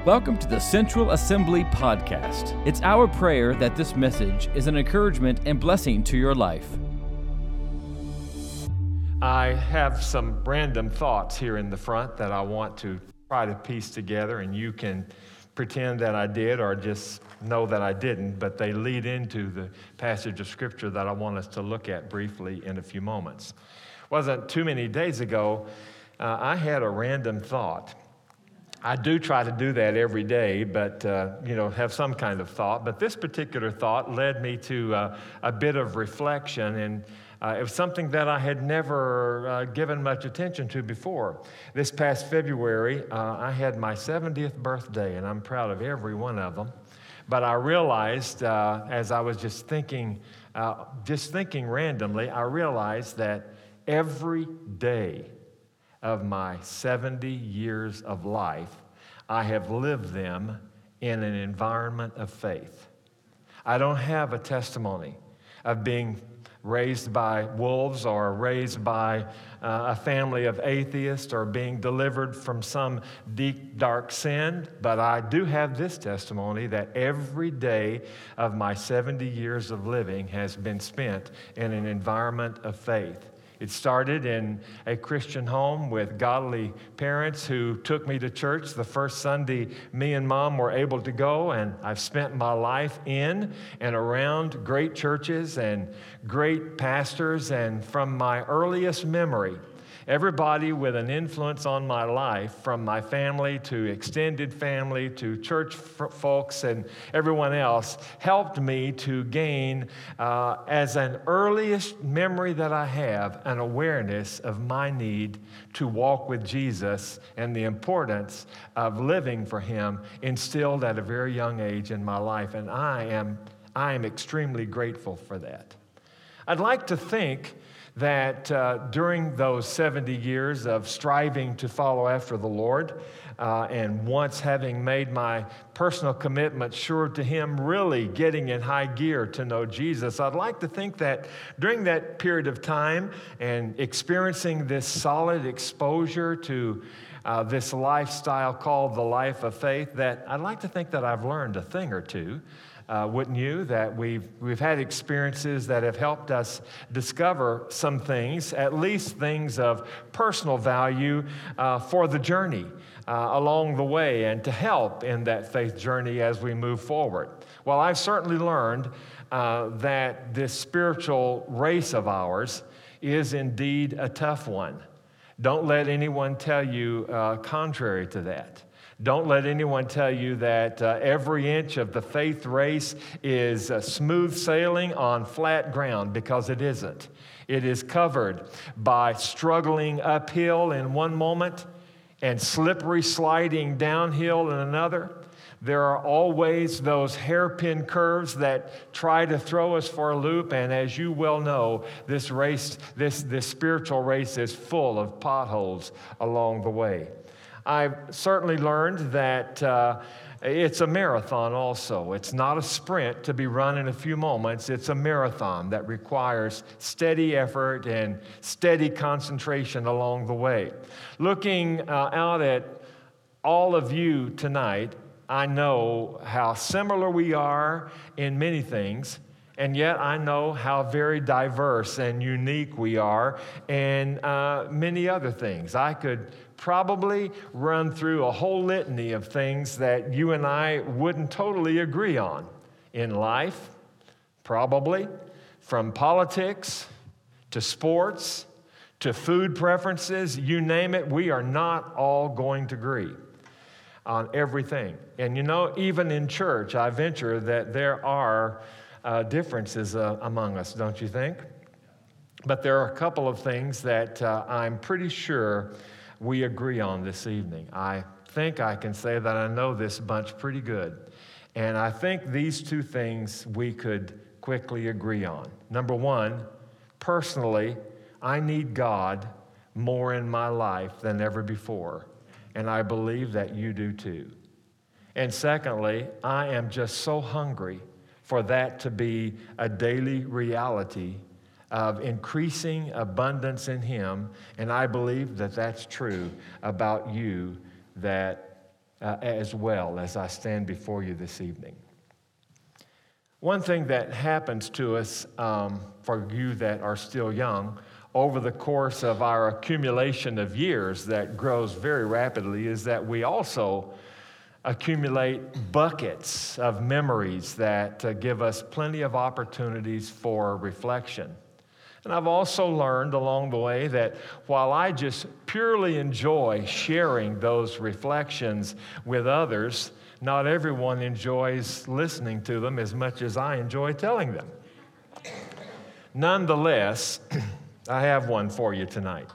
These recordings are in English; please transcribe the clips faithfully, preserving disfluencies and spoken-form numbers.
Welcome to the Central Assembly Podcast. It's our prayer that this message is an encouragement and blessing to your life. I have some random thoughts here in the front that I want to try to piece together, and you can pretend that I did or just know that I didn't, but they lead into the passage of Scripture that I want us to look at briefly in a few moments. Wasn't too many days ago, uh, I had a random thought. I do try to do that every day, but, uh, you know, have some kind of thought. But this particular thought led me to uh, a bit of reflection, and uh, it was something that I had never uh, given much attention to before. This past February, uh, I had my seventieth birthday, and I'm proud of every one of them. But I realized, uh, as I was just thinking, uh, just thinking randomly, I realized that every day of my seventy years of life, I have lived them in an environment of faith. I don't have a testimony of being raised by wolves or raised by uh, a family of atheists or being delivered from some deep, dark sin, but I do have this testimony that every day of my seventy years of living has been spent in an environment of faith. It started in a Christian home with godly parents who took me to church the first Sunday me and Mom were able to go, and I've spent my life in and around great churches and great pastors, and from my earliest memory, everybody with an influence on my life, from my family to extended family to church f- folks and everyone else, helped me to gain, uh, as an earliest memory that I have, an awareness of my need to walk with Jesus and the importance of living for Him instilled at a very young age in my life. And I am, I am extremely grateful for that. I'd like to think that uh, during those seventy years of striving to follow after the Lord, uh, and once having made my personal commitment sure to Him, really getting in high gear to know Jesus, I'd like to think that during that period of time and experiencing this solid exposure to uh, this lifestyle called the life of faith, that I'd like to think that I've learned a thing or two. Uh, wouldn't you? That we've we've had experiences that have helped us discover some things, at least things of personal value uh, for the journey uh, along the way, and to help in that faith journey as we move forward. Well, I've certainly learned uh, that this spiritual race of ours is indeed a tough one. Don't let anyone tell you uh, contrary to that. Don't let anyone tell you that uh, every inch of the faith race is uh, smooth sailing on flat ground, because it isn't. It is covered by struggling uphill in one moment and slippery sliding downhill in another. There are always those hairpin curves that try to throw us for a loop, and as you well know, this race, this, this spiritual race is full of potholes along the way. I've certainly learned that uh, it's a marathon also. It's not a sprint to be run in a few moments. It's a marathon that requires steady effort and steady concentration along the way. Looking uh, out at all of you tonight, I know how similar we are in many things, and yet I know how very diverse and unique we are in uh, many other things. I could probably run through a whole litany of things that you and I wouldn't totally agree on in life, probably, from politics to sports to food preferences, you name it, we are not all going to agree on everything. And you know, even in church, I venture that there are uh, differences uh, among us, don't you think? But there are a couple of things that uh, I'm pretty sure we agree on this evening. I think I can say that I know this bunch pretty good. And I think these two things we could quickly agree on. Number one, personally, I need God more in my life than ever before. And I believe that you do too. And secondly, I am just so hungry for that to be a daily reality of increasing abundance in Him, and I believe that that's true about you that uh, as well as I stand before you this evening. One thing that happens to us, um, for you that are still young, over the course of our accumulation of years that grows very rapidly, is that we also accumulate buckets of memories that uh, give us plenty of opportunities for reflection. And I've also learned along the way that while I just purely enjoy sharing those reflections with others, not everyone enjoys listening to them as much as I enjoy telling them. Nonetheless, I have one for you tonight.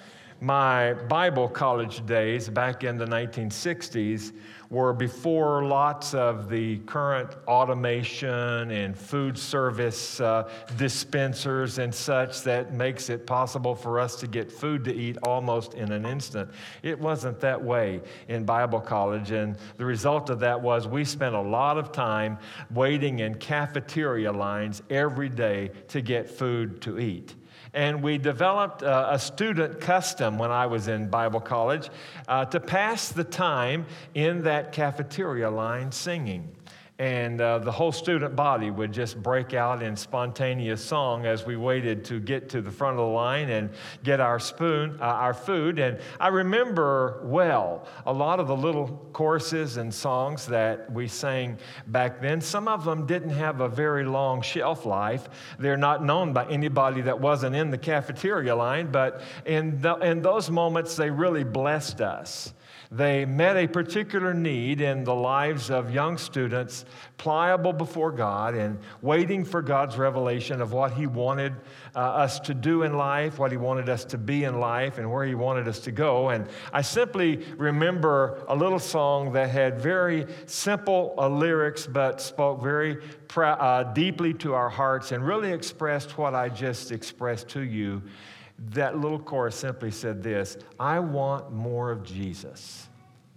My Bible college days back in the nineteen sixties were before lots of the current automation and food service uh, dispensers and such that makes it possible for us to get food to eat almost in an instant. It wasn't that way in Bible college, and the result of that was we spent a lot of time waiting in cafeteria lines every day to get food to eat. And we developed uh, a student custom when I was in Bible college uh, to pass the time in that cafeteria line singing. And uh, the whole student body would just break out in spontaneous song as we waited to get to the front of the line and get our spoon, uh, our food. And I remember well a lot of the little choruses and songs that we sang back then. Some of them didn't have a very long shelf life. They're not known by anybody that wasn't in the cafeteria line, but in, the, in those moments, they really blessed us. They met a particular need in the lives of young students, pliable before God and waiting for God's revelation of what He wanted uh, us to do in life, what He wanted us to be in life, and where He wanted us to go. And I simply remember a little song that had very simple uh, lyrics, but spoke very pr- uh, deeply to our hearts and really expressed what I just expressed to you. That little chorus simply said this: I want more of Jesus,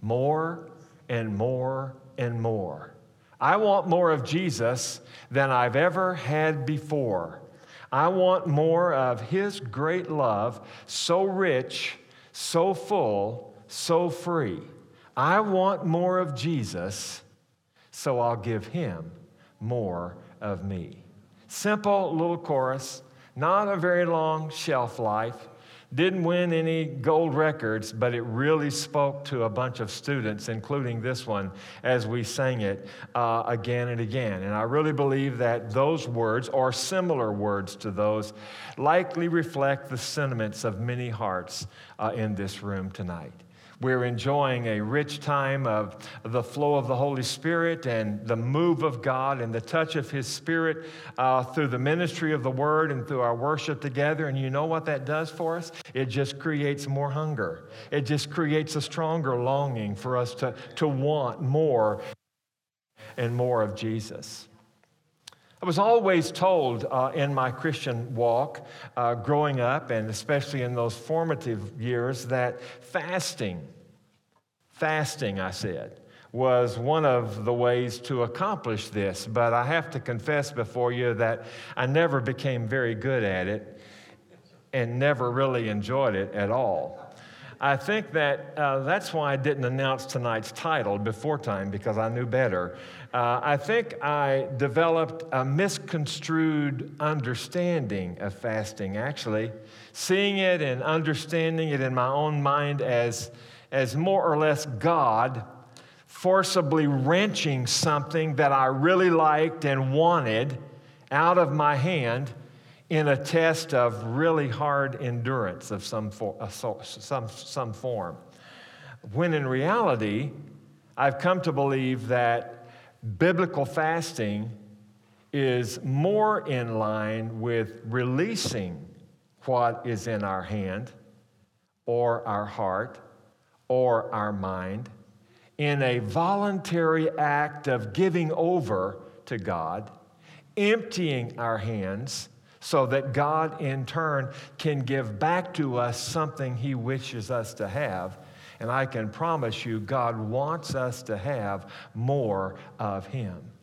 more and more and more. I want more of Jesus than I've ever had before. I want more of His great love, so rich, so full, so free. I want more of Jesus, so I'll give Him more of me. Simple little chorus. Not a very long shelf life. Didn't win any gold records, but it really spoke to a bunch of students, including this one, as we sang it uh, again and again. And I really believe that those words, or similar words to those, likely reflect the sentiments of many hearts uh, in this room tonight. We're enjoying a rich time of the flow of the Holy Spirit and the move of God and the touch of His Spirit uh, through the ministry of the Word and through our worship together. And you know what that does for us? It just creates more hunger. It just creates a stronger longing for us to, to want more and more of Jesus. I was always told uh, in my Christian walk, uh, growing up, and especially in those formative years, that fasting, fasting, I said, was one of the ways to accomplish this. But I have to confess before you that I never became very good at it and never really enjoyed it at all. I think that uh, that's why I didn't announce tonight's title before time, because I knew better. Uh, I think I developed a misconstrued understanding of fasting, actually, seeing it and understanding it in my own mind as, as more or less God forcibly wrenching something that I really liked and wanted out of my hand in a test of really hard endurance of some, for, uh, some, some form. When in reality, I've come to believe that biblical fasting is more in line with releasing what is in our hand or our heart or our mind in a voluntary act of giving over to God, emptying our hands, so that God, in turn, can give back to us something He wishes us to have. And I can promise you, God wants us to have more of Him.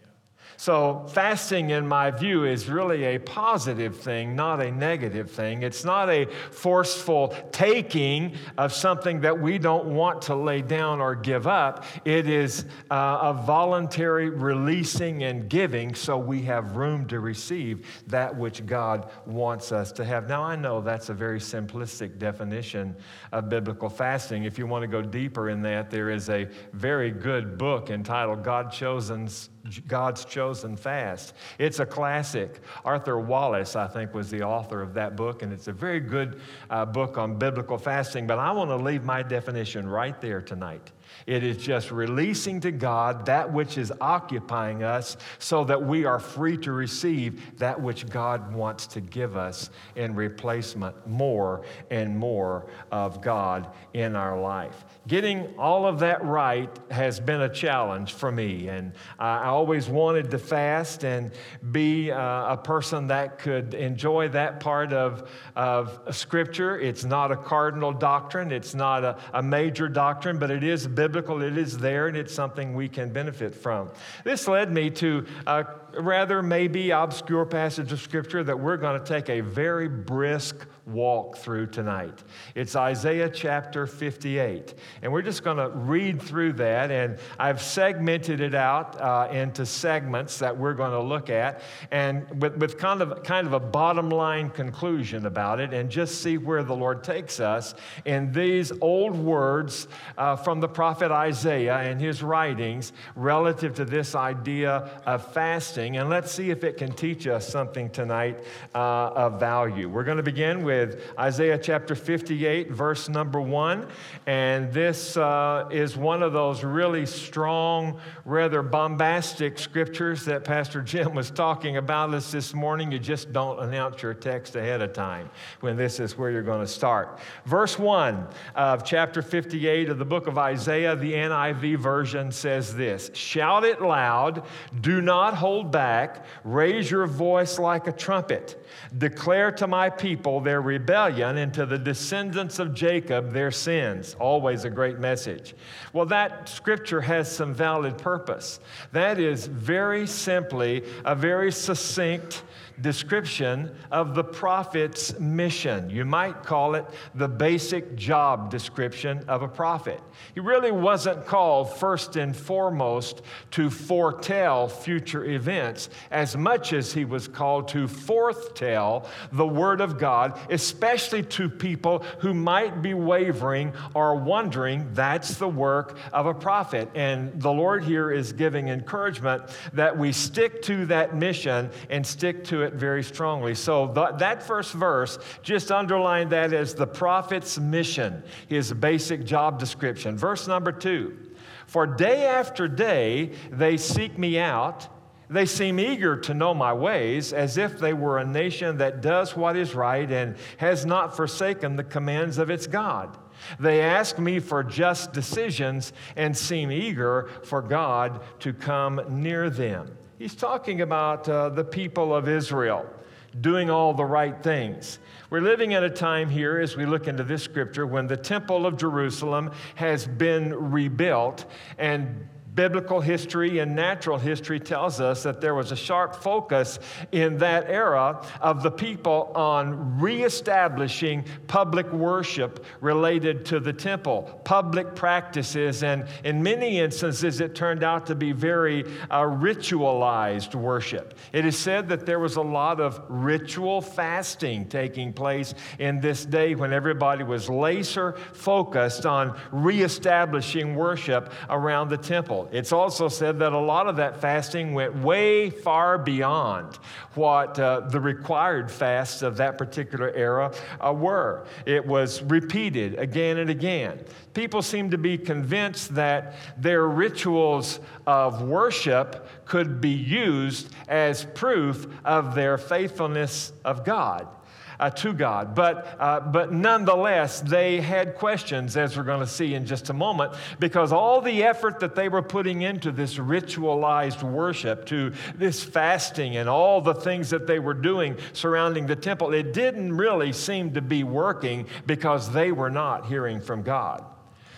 So fasting, in my view, is really a positive thing, not a negative thing. It's not a forceful taking of something that we don't want to lay down or give up. It is uh, a voluntary releasing and giving so we have room to receive that which God wants us to have. Now, I know that's a very simplistic definition of biblical fasting. If you want to go deeper in that, there is a very good book entitled God Chosen God's Chosen Fast. It's a classic. Arthur Wallace, I think, was the author of that book, and it's a very good uh, book on biblical fasting, but I want to leave my definition right there tonight. It is just releasing to God that which is occupying us so that we are free to receive that which God wants to give us in replacement, more and more of God in our life. Getting all of that right has been a challenge for me, and I always wanted to fast and be uh, a person that could enjoy that part of, of Scripture. It's not a cardinal doctrine. It's not a, a major doctrine, but it is biblical. It is there, and it's something we can benefit from. This led me to a rather maybe obscure passage of Scripture that we're going to take a very brisk walk through tonight. It's Isaiah chapter fifty-eight. And we're just going to read through that, and I've segmented it out uh, into segments that we're going to look at, and with, with kind of kind of a bottom line conclusion about it, and just see where the Lord takes us in these old words uh, from the prophet Isaiah and his writings relative to this idea of fasting. And let's see if it can teach us something tonight uh, of value. We're going to begin with with Isaiah chapter fifty-eight, verse number one. And this uh, is one of those really strong, rather bombastic scriptures that Pastor Jim was talking about us this morning. You just don't announce your text ahead of time when this is where you're going to start. Verse one of chapter fifty-eight of the book of Isaiah, the N I V version says this: "Shout it loud, do not hold back, raise your voice like a trumpet. Declare to my people their rebellion, and to the descendants of Jacob their sins." Always a great message. Well, that scripture has some valid purpose. That is very simply a very succinct description of the prophet's mission. You might call it the basic job description of a prophet. He really wasn't called first and foremost to foretell future events as much as he was called to foretell the Word of God, especially to people who might be wavering or wondering. That's the work of a prophet. And the Lord here is giving encouragement that we stick to that mission and stick to it very strongly. So th- that first verse, just underline that as the prophet's mission, his basic job description. Verse number two: "For day after day they seek me out. They seem eager to know my ways, as if they were a nation that does what is right and has not forsaken the commands of its God. They ask me for just decisions and seem eager for God to come near them." He's talking about uh, the people of Israel doing all the right things. We're living at a time here, as we look into this scripture, when the temple of Jerusalem has been rebuilt, and biblical history and natural history tells us that there was a sharp focus in that era of the people on reestablishing public worship related to the temple, public practices, and in many instances it turned out to be very uh, ritualized worship. It is said that there was a lot of ritual fasting taking place in this day when everybody was laser focused on reestablishing worship around the temple. It's also said that a lot of that fasting went way far beyond what uh, the required fasts of that particular era uh, were. It was repeated again and again. People seem to be convinced that their rituals of worship could be used as proof of their faithfulness of God. Uh, to God. But, uh, but nonetheless, they had questions, as we're going to see in just a moment, because all the effort that they were putting into this ritualized worship, to this fasting and all the things that they were doing surrounding the temple, it didn't really seem to be working because they were not hearing from God.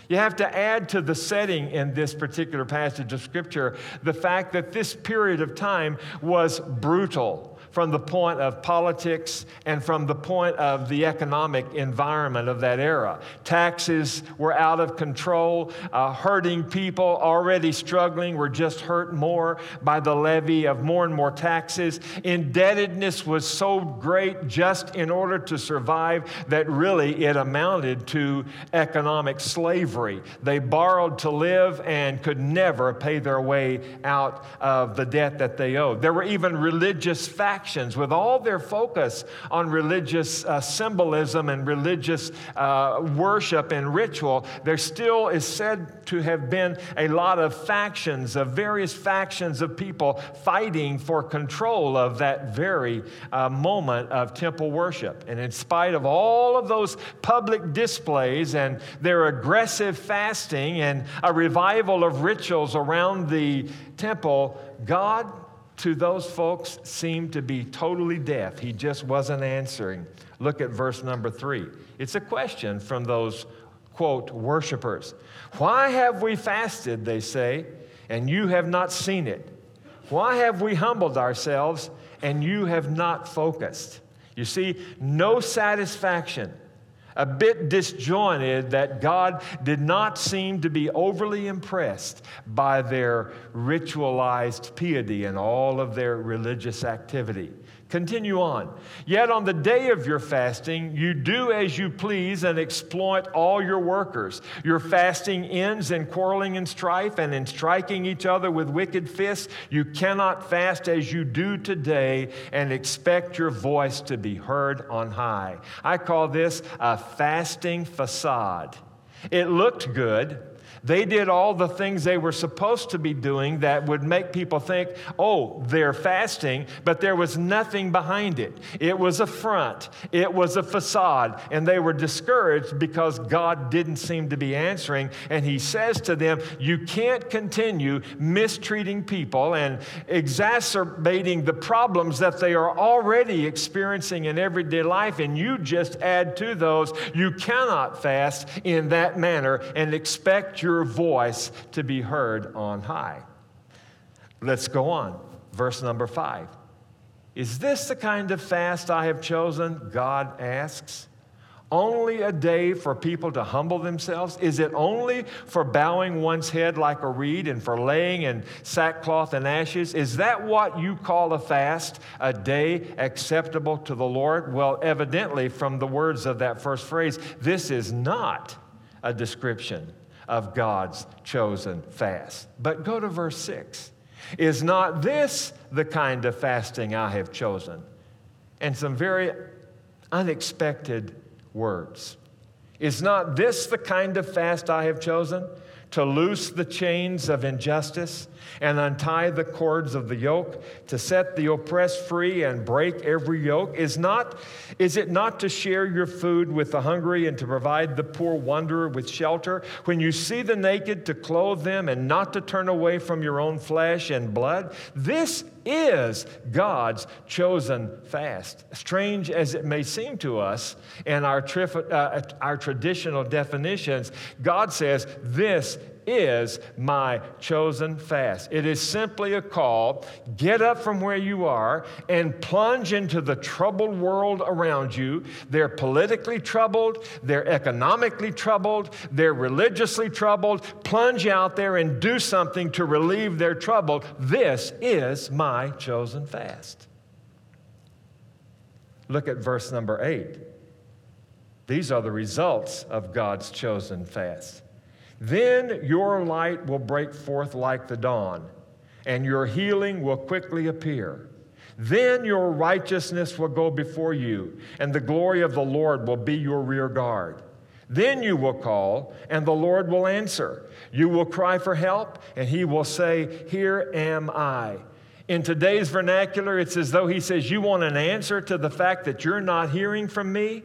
You have to add to the setting in this particular passage of Scripture the fact that this period of time was brutal from the point of politics and from the point of the economic environment of that era. Taxes were out of control. Uh, hurting people already struggling were just hurt more by the levy of more and more taxes. Indebtedness was so great just in order to survive that really it amounted to economic slavery. They borrowed to live and could never pay their way out of the debt that they owed. There were even religious factions with all their focus on religious uh, symbolism and religious uh, worship and ritual. There still is said to have been a lot of factions, of various factions of people fighting for control of that very uh, moment of temple worship. And in spite of all of those public displays and their aggressive fasting and a revival of rituals around the temple, God, to those folks, seemed to be totally deaf. He just wasn't answering. Look at verse number three. It's a question from those, quote, worshipers. Why have we fasted, they say, and you have not seen it? Why have we humbled ourselves, and you have not focused? You see, no satisfaction. A bit disjointed that God did not seem to be overly impressed by their ritualized piety and all of their religious activity. Continue on. Yet on the day of your fasting, you do as you please and exploit all your workers. Your fasting ends in quarreling and strife and in striking each other with wicked fists. You cannot fast as you do today and expect your voice to be heard on high. I call this a fasting facade. It looked good. They did all the things they were supposed to be doing that would make people think, oh, they're fasting, but there was nothing behind it. It was a front. It was a facade. And they were discouraged because God didn't seem to be answering. And he says to them, you can't continue mistreating people and exacerbating the problems that they are already experiencing in everyday life, and you just add to those. You cannot fast in that manner and expect your voice to be heard on high. Let's go on. Verse number five. Is this the kind of fast I have chosen? God asks. Only a day for people to humble themselves? Is it only for bowing one's head like a reed and for laying in sackcloth and ashes? Is that what you call a fast, a day acceptable to the Lord? Well, evidently, from the words of that first phrase, this is not a description of God's chosen fast. But go to verse six. Is not this the kind of fasting I have chosen? And some very unexpected words. Is not this the kind of fast I have chosen? To loose the chains of injustice and untie the cords of the yoke, to set the oppressed free and break every yoke? Is not, is it not to share your food with the hungry and to provide the poor wanderer with shelter? When you see the naked, to clothe them and not to turn away from your own flesh and blood? This is God's chosen fast. Strange as it may seem to us in our, trif- uh, our traditional definitions, God says, this is my chosen fast. It is simply a call. Get up from where you are and plunge into the troubled world around you. They're politically troubled. They're economically troubled. They're religiously troubled. Plunge out there and do something to relieve their trouble. This is my chosen fast. Look at verse number eight. These are the results of God's chosen fast. Then your light will break forth like the dawn, and your healing will quickly appear. Then your righteousness will go before you, and the glory of the Lord will be your rear guard. Then you will call, and the Lord will answer. You will cry for help, and he will say, here am I. In today's vernacular, it's as though he says, you want an answer to the fact that you're not hearing from me?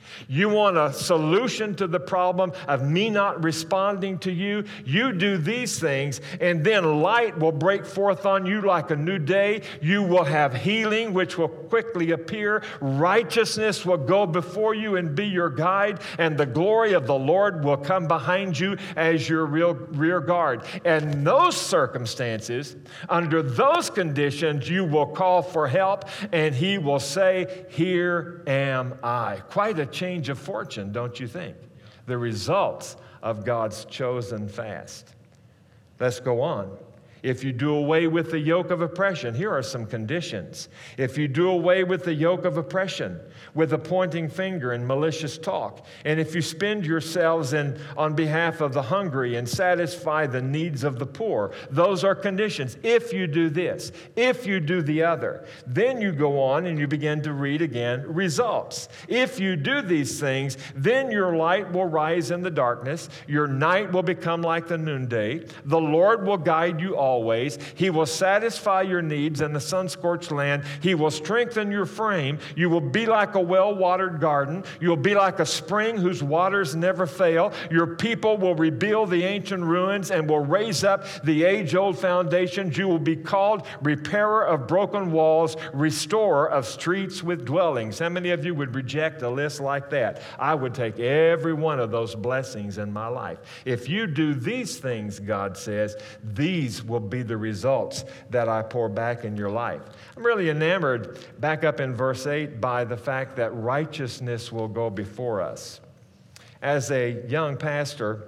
You want a solution to the problem of me not responding to you? You do these things, and then light will break forth on you like a new day. You will have healing, which will quickly appear. Righteousness will go before you and be your guide, and the glory of the Lord will come behind you as your real rear guard. And in those circumstances, under those conditions, you will call for help, and he will say, "Here am I." Quite a change of fortune, don't you think? The results of God's chosen fast. Let's go on. If you do away with the yoke of oppression, here are some conditions. If you do away with the yoke of oppression, with a pointing finger and malicious talk, and if you spend yourselves in, on behalf of the hungry and satisfy the needs of the poor, those are conditions. If you do this, if you do the other, then you go on and you begin to read again results. If you do these things, then your light will rise in the darkness, your night will become like the noonday, the Lord will guide you all always. He will satisfy your needs in the sun-scorched land. He will strengthen your frame. You will be like a well-watered garden. You'll be like a spring whose waters never fail. Your people will rebuild the ancient ruins and will raise up the age-old foundations. You will be called repairer of broken walls, restorer of streets with dwellings. How many of you would reject a list like that? I would take every one of those blessings in my life. If you do these things, God says, these will be the results that I pour back in your life. I'm really enamored, back up in verse eight, by the fact that righteousness will go before us. As a young pastor,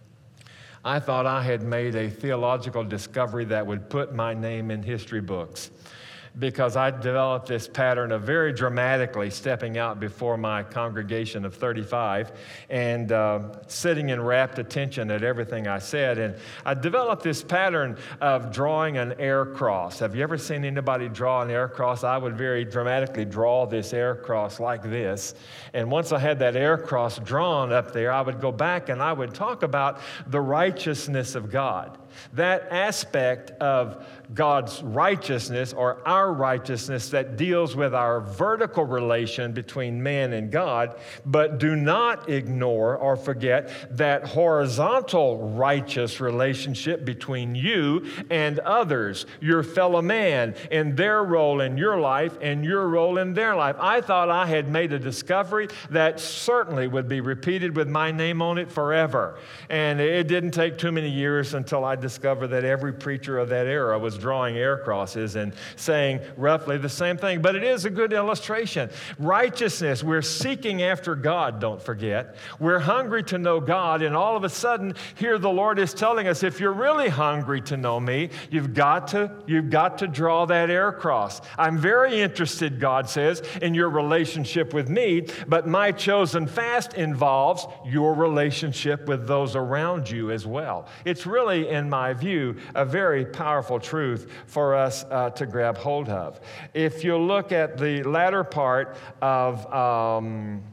I thought I had made a theological discovery that would put my name in history books, because I developed this pattern of very dramatically stepping out before my congregation of thirty-five and uh, sitting in rapt attention at everything I said. And I developed this pattern of drawing an air cross. Have you ever seen anybody draw an air cross? I would very dramatically draw this air cross like this. And once I had that air cross drawn up there, I would go back and I would talk about the righteousness of God. That aspect of God's righteousness, or our righteousness, that deals with our vertical relation between man and God, but do not ignore or forget that horizontal righteous relationship between you and others, your fellow man, and their role in your life and your role in their life. I thought I had made a discovery that certainly would be repeated with my name on it forever. And it didn't take too many years until I discovered that every preacher of that era was drawing air crosses and saying roughly the same thing. But it is a good illustration. Righteousness, we're seeking after God, don't forget. We're hungry to know God, and all of a sudden, here the Lord is telling us, if you're really hungry to know me, you've got to, you've got to draw that air cross. I'm very interested, God says, in your relationship with me, but my chosen fast involves your relationship with those around you as well. It's really, in my view, a very powerful truth for us uh, to grab hold of. If you look at the latter part of um,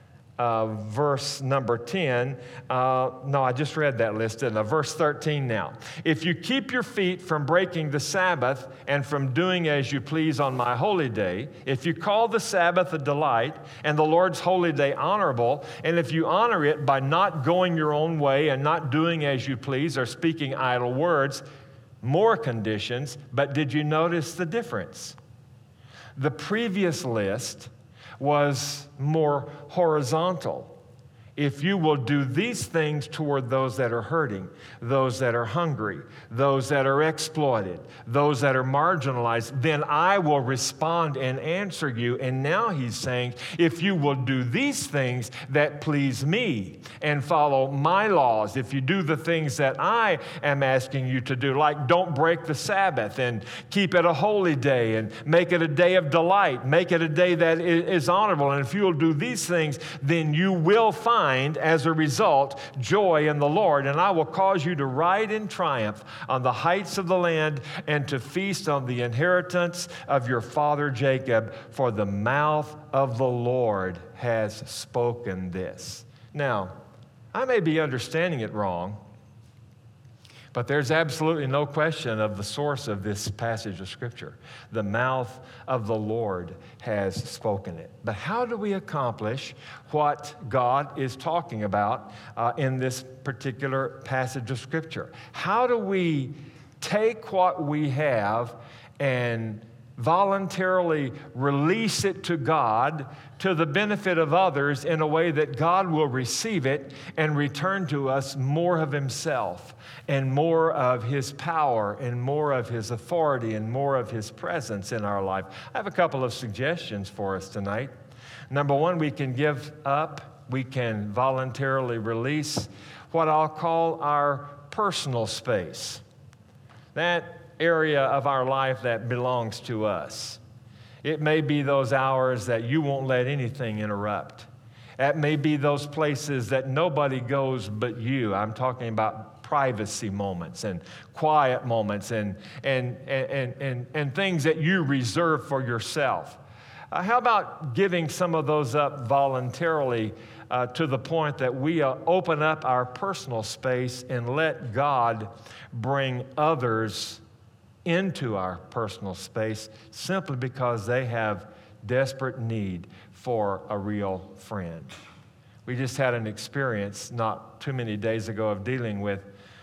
uh, verse number ten, uh, no, I just read that list, didn't I? Verse thirteen now. If you keep your feet from breaking the Sabbath and from doing as you please on my holy day, if you call the Sabbath a delight and the Lord's holy day honorable, and if you honor it by not going your own way and not doing as you please or speaking idle words, more conditions, but did you notice the difference? The previous list was more horizontal. If you will do these things toward those that are hurting, those that are hungry, those that are exploited, those that are marginalized, then I will respond and answer you. And now he's saying, if you will do these things that please me and follow my laws, if you do the things that I am asking you to do, like don't break the Sabbath and keep it a holy day and make it a day of delight, make it a day that is honorable. And if you will do these things, then you will find as a result, joy in the Lord, and I will cause you to ride in triumph on the heights of the land and to feast on the inheritance of your father Jacob, for the mouth of the Lord has spoken this. Now, I may be understanding it wrong, But there's absolutely no question of the source of this passage of Scripture. The mouth of the Lord has spoken it. But how do we accomplish what God is talking about uh, in this particular passage of Scripture? How do we take what we have and voluntarily release it to God to the benefit of others in a way that God will receive it and return to us more of Himself and more of His power and more of His authority and more of His presence in our life? I have a couple of suggestions for us tonight. Number one, we can give up, we can voluntarily release what I'll call our personal space. That area of our life that belongs to us. It may be those hours that you won't let anything interrupt. It may be those places that nobody goes but you. I'm talking about privacy moments and quiet moments and, and, and, and, and things that you reserve for yourself. Uh, how about giving some of those up voluntarily uh, to the point that we uh, open up our personal space and let God bring others into our personal space simply because they have desperate need for a real friend. We just had an experience not too many days ago of dealing with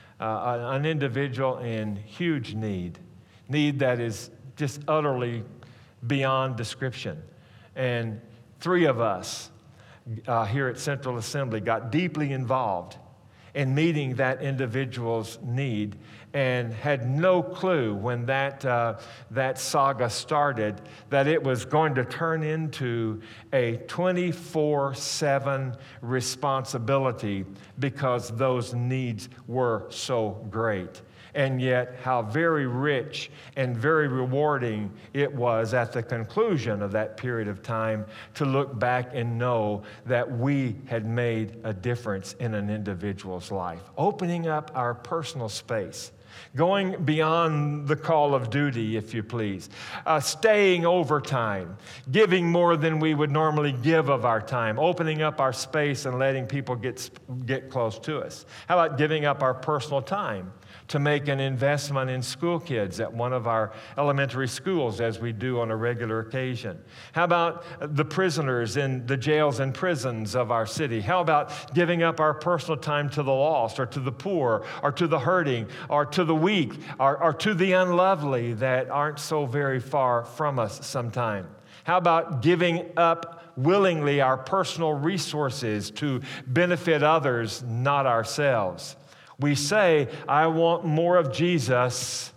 uh, an individual in huge need, need that is just utterly beyond description. And three of us uh, here at Central Assembly got deeply involved in meeting that individual's need and had no clue when that, uh, that saga started that it was going to turn into a twenty-four seven responsibility because those needs were so great. And yet how very rich and very rewarding it was at the conclusion of that period of time to look back and know that we had made a difference in an individual's life. Opening up our personal space. Going beyond the call of duty, if you please. Uh, staying overtime. Giving more than we would normally give of our time. Opening up our space and letting people get, get close to us. How about giving up our personal time to make an investment in school kids at one of our elementary schools as we do on a regular occasion? How about the prisoners in the jails and prisons of our city? How about giving up our personal time to the lost or to the poor or to the hurting or to the weak or, or to the unlovely that aren't so very far from us sometime? How about giving up willingly our personal resources to benefit others, not ourselves? We say, I want more of Jesus,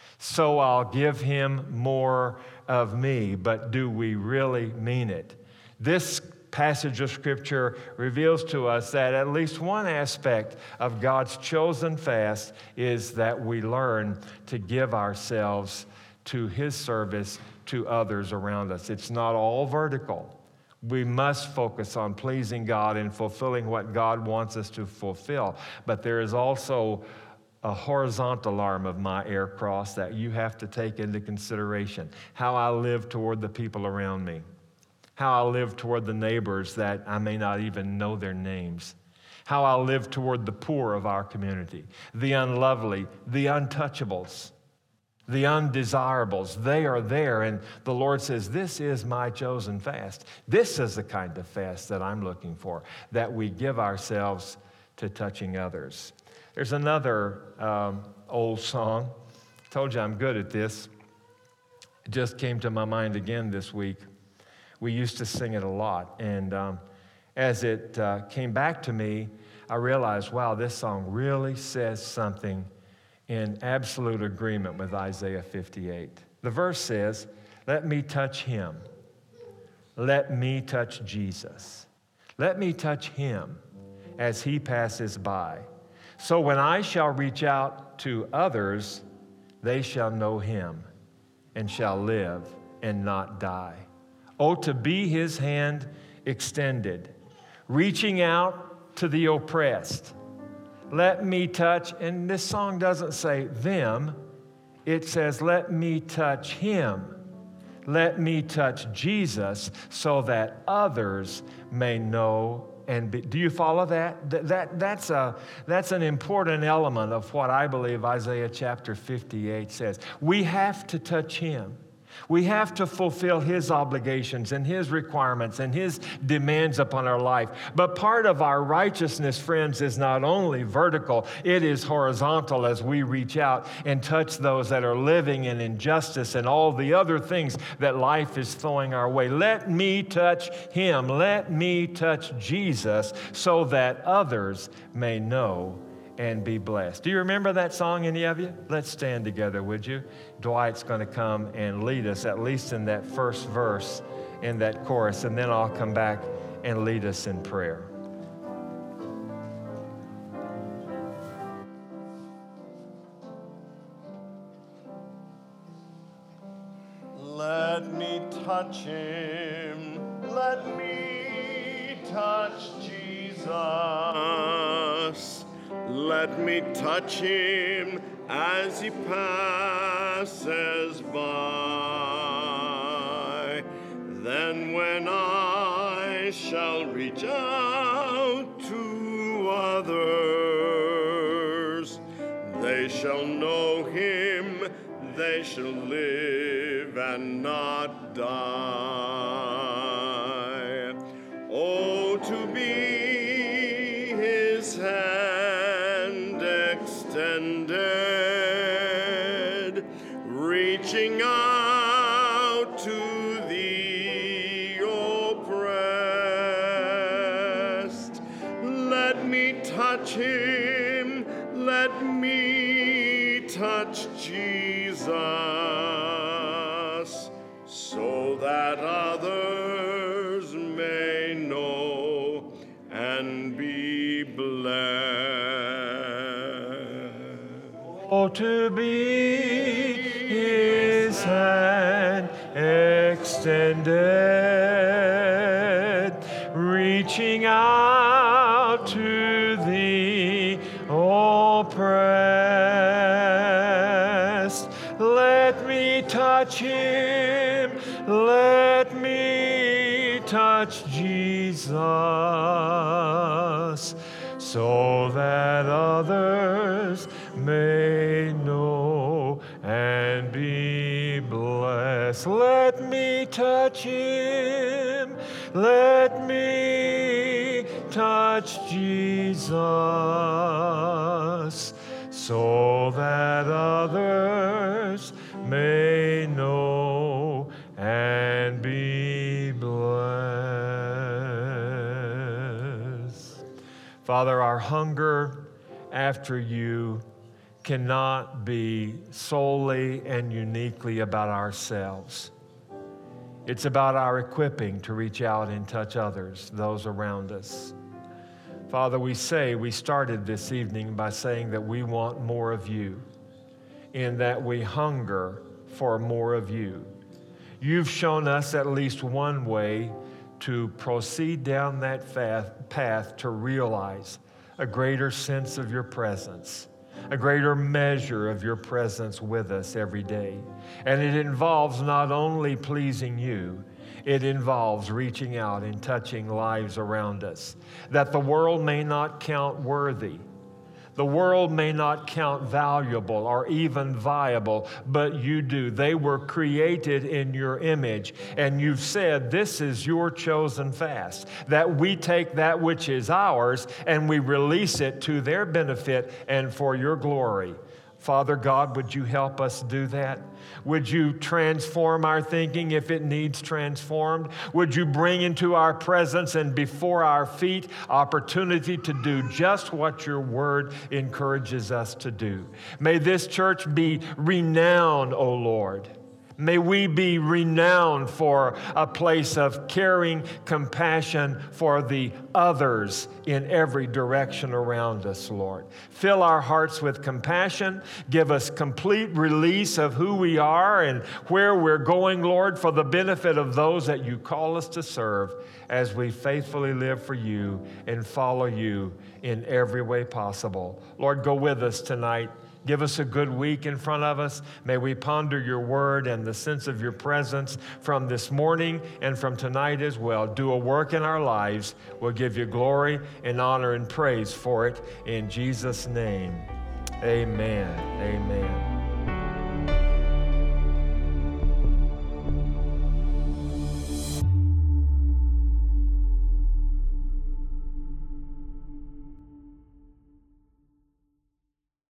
so I'll give Him more of me. But do we really mean it? This passage of Scripture reveals to us that at least one aspect of God's chosen fast is that we learn to give ourselves to His service to others around us. It's not all vertical. We must focus on pleasing God and fulfilling what God wants us to fulfill. But there is also a horizontal arm of my air cross that you have to take into consideration. How I live toward the people around me. How I live toward the neighbors that I may not even know their names. How I live toward the poor of our community. The unlovely, the untouchables. The undesirables, they are there, and the Lord says, this is my chosen fast. This is the kind of fast that I'm looking for, that we give ourselves to touching others. There's another um, old song. I told you I'm good at this. It just came to my mind again this week. We used to sing it a lot, and um, as it uh, came back to me, I realized, wow, this song really says something in absolute agreement with Isaiah fifty-eight. The verse says, let me touch Him. Let me touch Jesus. Let me touch Him as He passes by. So when I shall reach out to others, they shall know Him and shall live and not die. Oh, to be His hand extended, reaching out to the oppressed. Let me touch, and this song doesn't say them, it says, let me touch Him. Let me touch Jesus so that others may know and be. Do you follow that? That, that that's, a, that's an important element of what I believe Isaiah chapter fifty-eight says. We have to touch him. We have to fulfill his obligations and his requirements and his demands upon our life. But part of our righteousness, friends, is not only vertical, it is horizontal as we reach out and touch those that are living in injustice and all the other things that life is throwing our way. Let me touch him. Let me touch Jesus so that others may know and be blessed. Do you remember that song, any of you? Let's stand together, would you? Dwight's going to come and lead us, at least in that first verse, in that chorus, and then I'll come back and lead us in prayer. Let me touch him, let me touch Jesus. Let me touch him as he passes by. Then when I shall reach out to others, they shall know him, they shall live and not die. Oh, to be his hand extended, reaching out to the oppressed. Let me touch him, let me touch Jesus, so that others may know and be blessed. Oh, to be his hand extended, reaching out to the oppressed. Let me touch him, let me touch Jesus, so that others may know and be blessed. Let me touch him, let me touch Jesus, so that others may know and be blessed. Father, our hunger after you cannot be solely and uniquely about ourselves. It's about our equipping to reach out and touch others, those around us. Father, we say, we started this evening by saying that we want more of you, in that we hunger for more of you. You've shown us at least one way to proceed down that path to realize a greater sense of your presence, a greater measure of your presence with us every day. And it involves not only pleasing you, it involves reaching out and touching lives around us, that the world may not count worthy. The world may not count valuable or even viable, but you do. They were created in your image, and you've said this is your chosen fast, that we take that which is ours and we release it to their benefit and for your glory. Father God, would you help us do that? Would you transform our thinking if it needs transformed? Would you bring into our presence and before our feet opportunity to do just what your word encourages us to do? May this church be renowned, O Lord. May we be renowned for a place of caring compassion for the others in every direction around us, Lord. Fill our hearts with compassion. Give us complete release of who we are and where we're going, Lord, for the benefit of those that you call us to serve. as we faithfully live for you and follow you in every way possible. Lord, go with us tonight. Give us a good week in front of us. May we ponder your word and the sense of your presence from this morning and from tonight as well. Do a work in our lives. We'll give you glory and honor and praise for it. In Jesus' name, amen. Amen.